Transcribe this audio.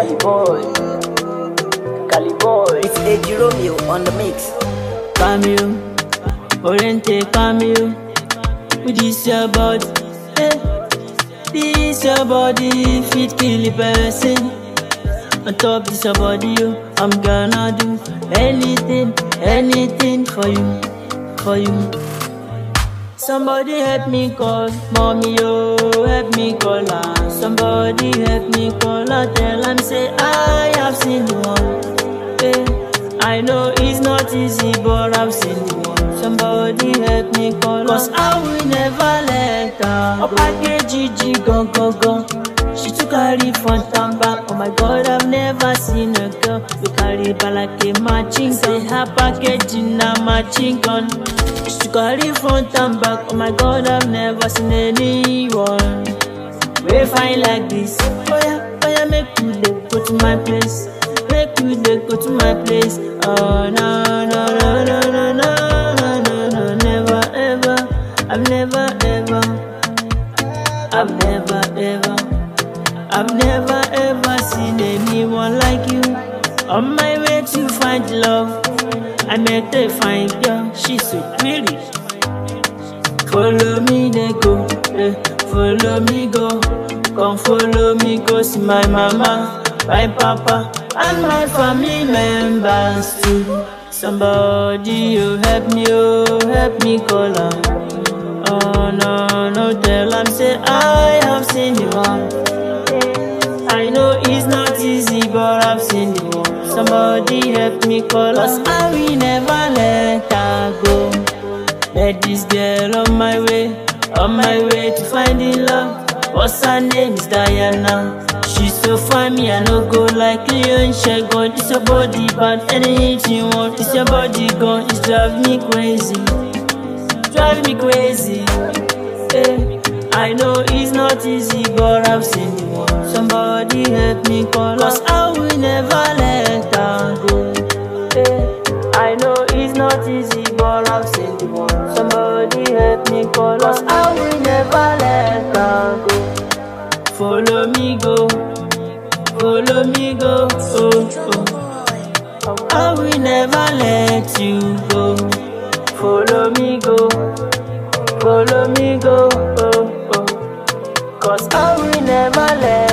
Cali boy, it's AG Romeo on the mix. Camille, Oriente Camille, with this your body, this your body fit kill a person. On top this your body, I'm gonna do anything, anything for you. Somebody help me call mommy, oh, help me call her. Somebody help me call her, tell them say I have seen the one. I know it's not easy, but I've seen the one. Somebody help me call her, cause I will never let her go. Package Gigi, go. She took her front and back. Oh my God, I've never seen a girl who carry back like a matching gun. Say her package in a matching gun. She took her front and back. Oh my God, I've never seen anyone we fine like this. Oh yeah, make you go to my place. Make you go to my place. Oh no, never ever. I've never ever seen anyone like you. On my way to find love, I met a fine girl, she's so pretty. Follow me, they go, follow me, go. Come follow me, go see my mama, my papa, and my family members too. Somebody, you help me call her. Oh no, tell them say I have seen the one. I know it's not easy, but I've seen the one. Somebody help me call us, I will never let her go. Met this girl on my way to finding love. What's her name is Diana. She's so fine, me I no go like Leon Shegon. It's your body bad, anything you want. It's your body gone, it's driving me crazy. I know it's not easy, but I've seen the one. Somebody help me call her, cause I will never let her go. I know it's not easy, but I've seen the one. Somebody help me call her, cause I will never let her go. Follow me, go. Oh. I will never let you go. Follow me, go. Oh. Cause I will never let